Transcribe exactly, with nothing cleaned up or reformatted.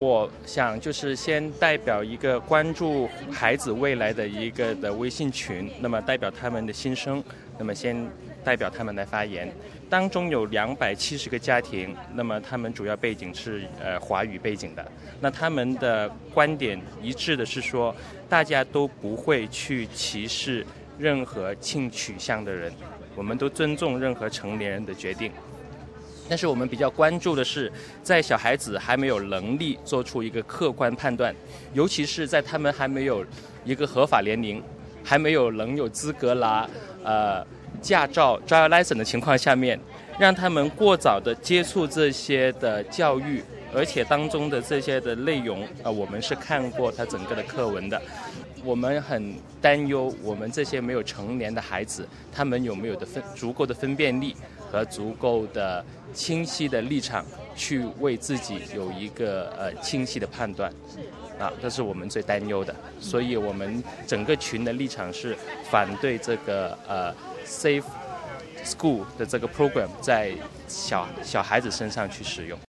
我想就是先代表一个关注孩子未来的一个的微信群，那么代表他们的心声，那么先代表他们来发言。当中有两百七十个家庭，那么他们主要背景是呃华语背景的。那他们的观点一致的是说，大家都不会去歧视任何性取向的人，我们都尊重任何成年人的决定。但是我们比较关注的是，在小孩子还没有能力做出一个客观判断，尤其是在他们还没有一个合法年龄，还没有能有资格拿呃驾照 driver license 的情况下面，让他们过早的接触这些的教育，而且当中的这些的内容，呃，我们是看过他整个的课文的。我们很担忧，我们这些没有成年的孩子，他们有没有的分足够的分辨力和足够的清晰的立场，去为自己有一个呃清晰的判断，啊，这是我们最担忧的。所以我们整个群的立场是反对这个呃 Safe School 的这个 program 在小小孩子身上去使用。